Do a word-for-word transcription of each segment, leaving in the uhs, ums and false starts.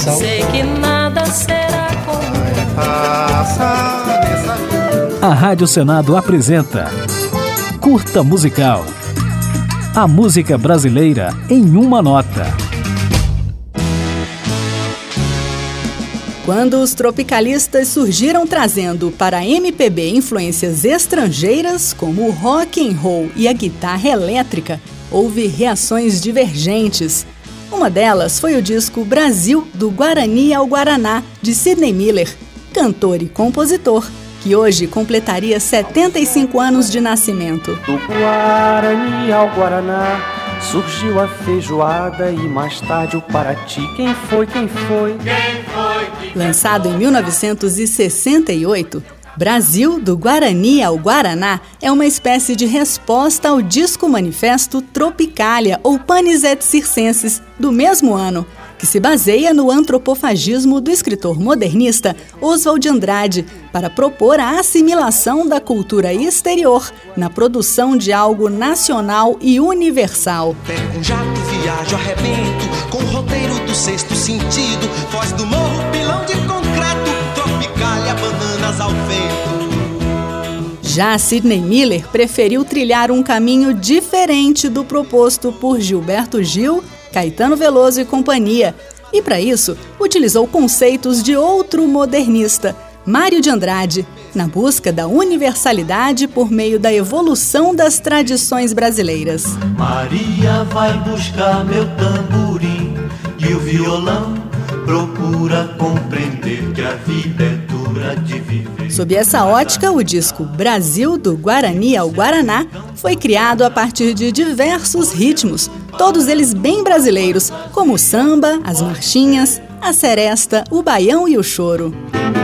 Universal. Sei que nada será como a Rádio Senado apresenta Curta Musical. A música brasileira em uma nota. Quando os tropicalistas surgiram trazendo para a M P B influências estrangeiras, como o rock and roll e a guitarra elétrica, houve reações divergentes. Uma delas foi o disco Brasil, do Guarani ao Guaraná, de Sidney Miller, cantor e compositor, que hoje completaria setenta e cinco anos de nascimento. Do Guarani ao Guaraná surgiu a feijoada e mais tarde o Paraty. Quem foi, quem foi? Quem foi? Lançado em mil novecentos e sessenta e oito, Brasil, do Guarani ao Guaraná é uma espécie de resposta ao disco manifesto Tropicália, ou Panis et Circenses, do mesmo ano, que se baseia no antropofagismo do escritor modernista Oswald de Andrade para propor a assimilação da cultura exterior na produção de algo nacional e universal. Pego um jato, viajo, arrebento, com o roteiro do sexto sentido, voz do morro, pilão de concreto, Tropicália, bananas ao vento. Já Sidney Miller preferiu trilhar um caminho diferente do proposto por Gilberto Gil, Caetano Veloso e companhia, e para isso utilizou conceitos de outro modernista, Mário de Andrade, na busca da universalidade por meio da evolução das tradições brasileiras. Maria vai buscar meu tamborim e o violão procura compreender que a vida é dura de viver. Sob essa ótica, o disco Brasil, do Guarani ao Guaraná, foi criado a partir de diversos ritmos, todos eles bem brasileiros, como o samba, as marchinhas, a seresta, o baião e o choro.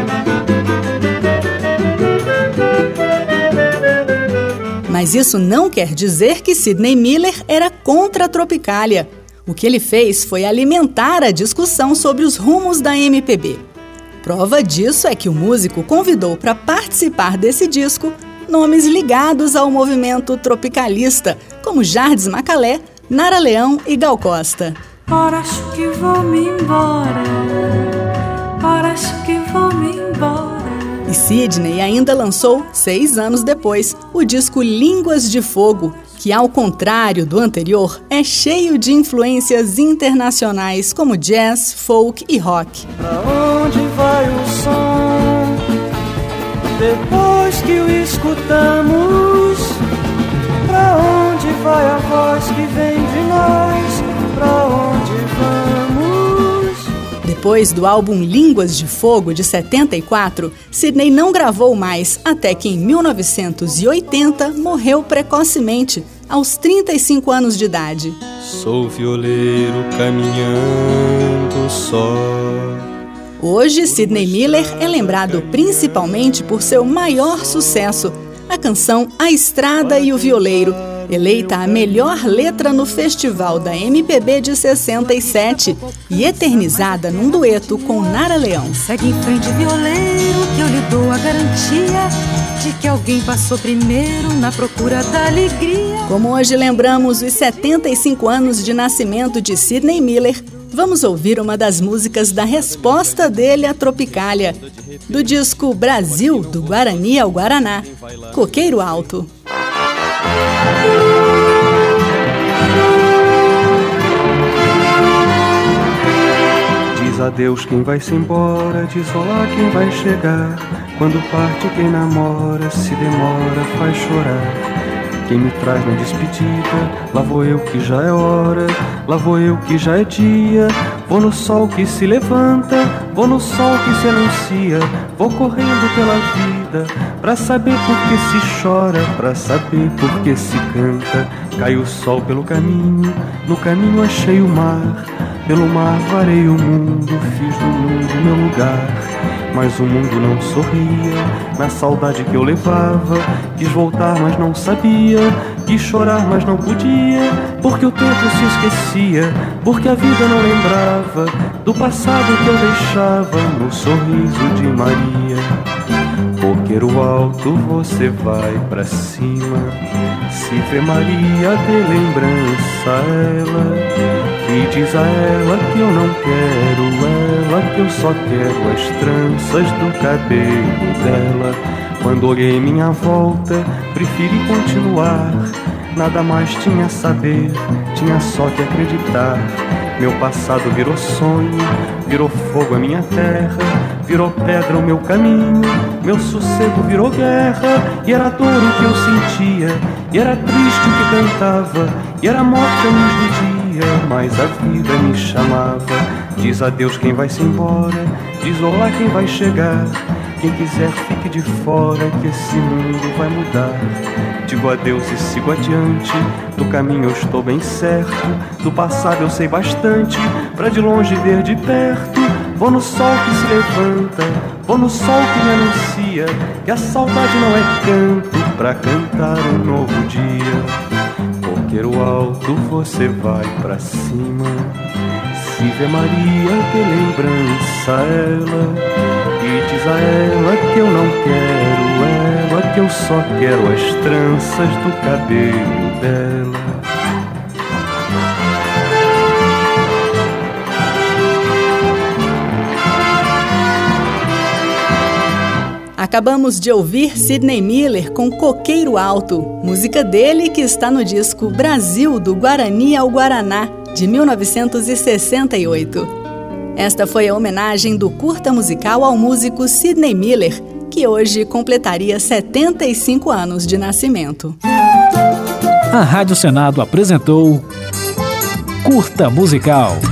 Mas isso não quer dizer que Sidney Miller era contra a Tropicália. O que ele fez foi alimentar a discussão sobre os rumos da M P B. Prova disso é que o músico convidou para participar desse disco nomes ligados ao movimento tropicalista, como Jardes Macalé, Nara Leão e Gal Costa. Ora acho que vou me embora, ora acho que vou me embora. E Sidney ainda lançou, seis anos depois, o disco Línguas de Fogo, que, ao contrário do anterior, é cheio de influências internacionais como jazz, folk e rock. Pra onde vai o som depois que o escutamos? Pra onde vai a voz que vem de nós? Pra onde vamos? Depois do álbum Línguas de Fogo, de setenta e quatro, Sidney não gravou mais, até que em mil novecentos e oitenta morreu precocemente, aos trinta e cinco anos de idade. Sou violeiro caminhando só. Hoje, Sidney Miller é lembrado principalmente por seu maior sucesso, a canção A Estrada e o Violeiro, eleita a melhor letra no Festival da M P B de sessenta e sete e eternizada num dueto com Nara Leão. Segue em frente, violeiro, que eu lhe dou a garantia de que alguém passou primeiro na procura da alegria. Como hoje lembramos os setenta e cinco anos de nascimento de Sidney Miller, vamos ouvir uma das músicas da resposta dele à Tropicália, do disco Brasil, do Guarani ao Guaraná, Coqueiro Alto. Diz adeus quem vai-se embora, diz olá quem vai chegar. Quando parte quem namora, se demora, faz chorar. Quem me traz na despedida, lá vou eu que já é hora, lá vou eu que já é dia. Vou no sol que se levanta, vou no sol que se anuncia. Vou correndo pela vida, pra saber por que se chora, pra saber por que se canta. Cai o sol pelo caminho, no caminho achei o mar. Pelo mar varei o mundo, fiz do mundo meu lugar. Mas o mundo não sorria, na saudade que eu levava. Quis voltar, mas não sabia, quis chorar, mas não podia. Porque o tempo se esquecia, porque a vida não lembrava do passado que eu deixava no sorriso de Maria. Coqueiro alto, você vai pra cima, se vê Maria, dê lembrança a ela, e diz a ela que eu não quero ela. ela que eu só quero as tranças do cabelo dela. Quando olhei minha volta, preferi continuar. Nada mais tinha a saber, tinha só que acreditar. Meu passado virou sonho, virou fogo a minha terra, virou pedra o meu caminho, meu sossego virou guerra. E era dor o que eu sentia, e era triste o que cantava, e era morte a luz do dia, mas a vida me chamava. Diz adeus quem vai-se embora, diz olá quem vai chegar. Quem quiser fique de fora, que esse mundo vai mudar. Digo adeus e sigo adiante, do caminho eu estou bem certo. Do passado eu sei bastante, pra de longe ver de perto. Vou no sol que se levanta, vou no sol que me anuncia que a saudade não é canto pra cantar um novo dia. Coqueiro alto, você vai pra cima, se vê Maria, que lembrança ela. E diz a ela que eu não quero ela, que eu só quero as tranças do cabelo dela. Acabamos de ouvir Sidney Miller com Coqueiro Alto, música dele que está no disco Brasil, do Guarani ao Guaraná, de mil novecentos e sessenta e oito. Esta foi a homenagem do curta musical ao músico Sidney Miller, que hoje completaria setenta e cinco anos de nascimento. A Rádio Senado apresentou Curta Musical.